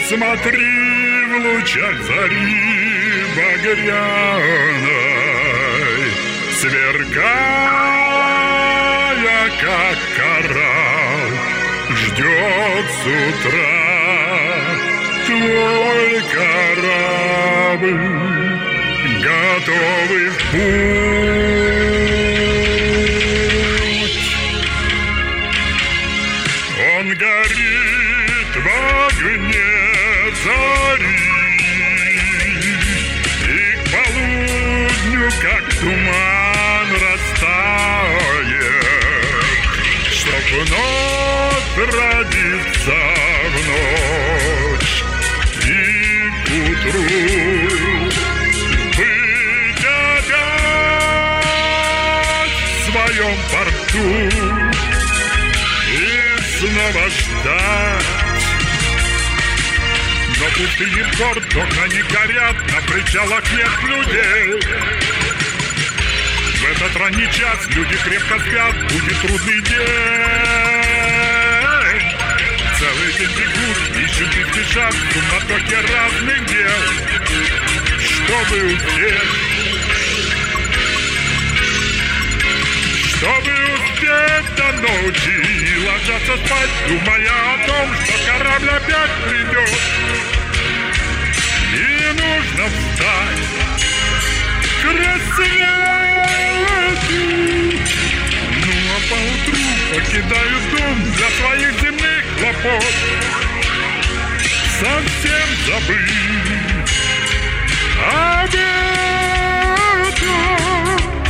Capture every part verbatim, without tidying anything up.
Смотри в лучах зари багряной, сверкая, как коралл, ждет с утра твой корабль, готовый в путь. Он горит в огне зари, и к полудню, как туман, растает, чтоб вновь родиться в ночь и к утру быть опять в своем порту и снова ждать. Но пустыни порт, окна не горят, на причалах нет людей. В этот ранний час люди крепко спят, будет трудный день. Целый день бегут, ищут и спешат в суматохе разных дел, чтобы успеть, чтобы успеть до ночи и ложатся спать, думая о том, что корабль опять придет. И нужно встать к рассвету. Ну а поутру покидают дом для своих земных хлопот, совсем забыть об этом.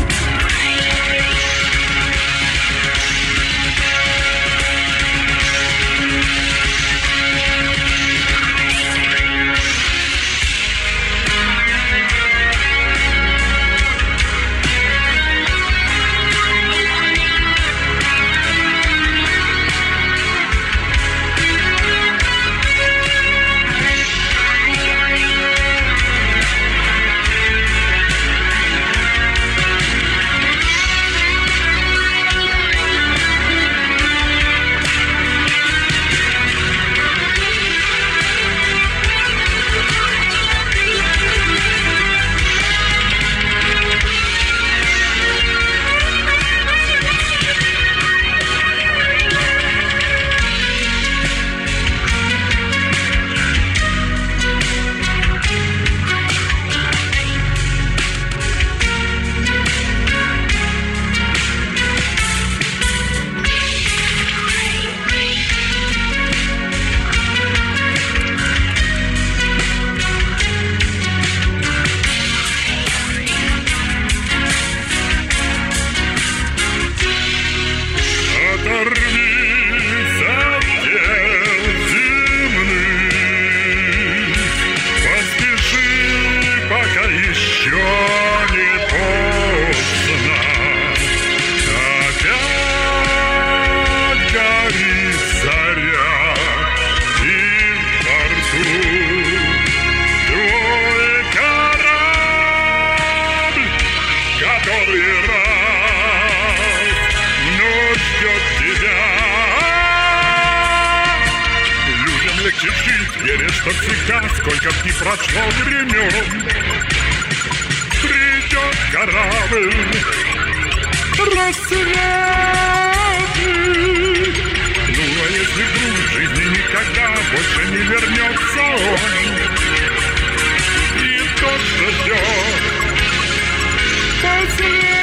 Веришь, что всегда, сколько б ни прошло времен, придет корабль рассветы. Ну а если вдруг в жизни никогда больше не вернется он, и тот, что ждет последний